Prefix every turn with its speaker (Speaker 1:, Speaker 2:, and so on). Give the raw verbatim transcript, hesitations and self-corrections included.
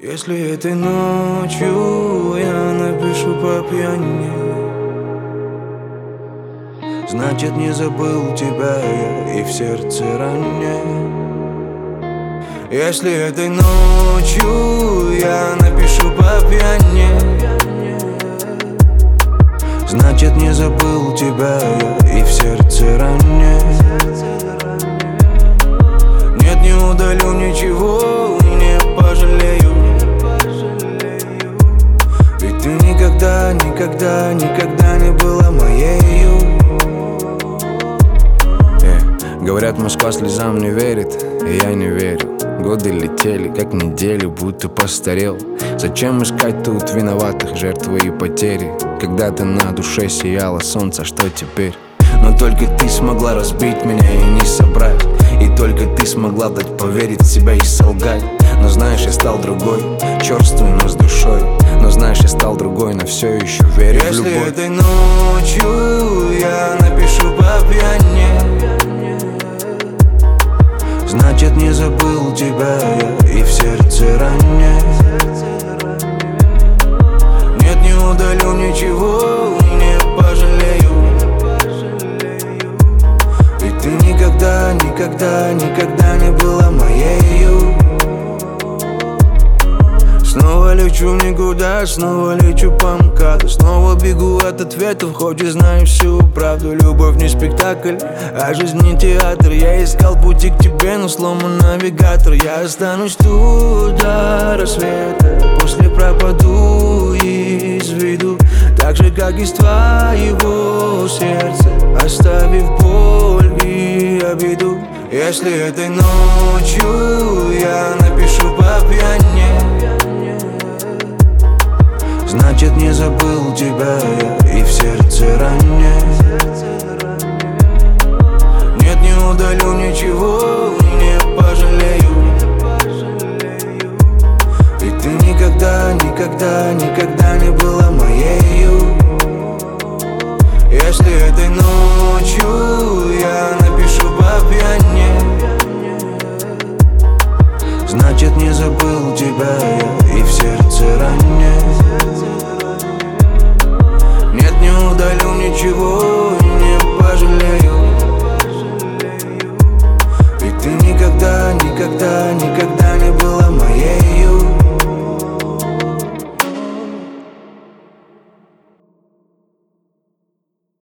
Speaker 1: Если этой ночью я напишу по пьяни, значит не забыл тебя я и в сердце ранее. Если этой ночью я напишу по пьяни, значит не забыл тебя я и в сердце ранее. Нет, не удалю ничего, не пожалею. Ведь ты никогда, никогда, никогда не была моею. yeah. Говорят, Москва слезам не верит, и я не верю. Годы летели, как недели, будто постарел. Зачем искать тут виноватых, жертвы и потери? Когда-то на душе сияло солнце, что теперь? Но только ты смогла разбить меня и не собрать. И только ты смогла дать поверить в себя и солгать. Но знаешь, я стал другой, черствый, но с душой. Но знаешь, я стал другой, но все еще верю в любовь. Если этой ночью я напишу по пьяни, значит не забыл тебя я и в сердце ранее. Нет, не удалю ничего, не пожалею. Ведь ты никогда, никогда, никогда не была моею. Снова лечу в никуда, снова лечу по МКАДу. Снова бегу от ответов, хоть и знаю всю правду. Любовь не спектакль, а жизнь не театр. Я искал пути к тебе, но сломан навигатор. Я останусь тут до рассвета, после пропаду из виду. Так же, как из твоего сердца, оставив боль и обиду. Если этой ночью я напишу по пьяни, значит не забыл тебя я и в сердце ранее. Нет, не удалю ничего,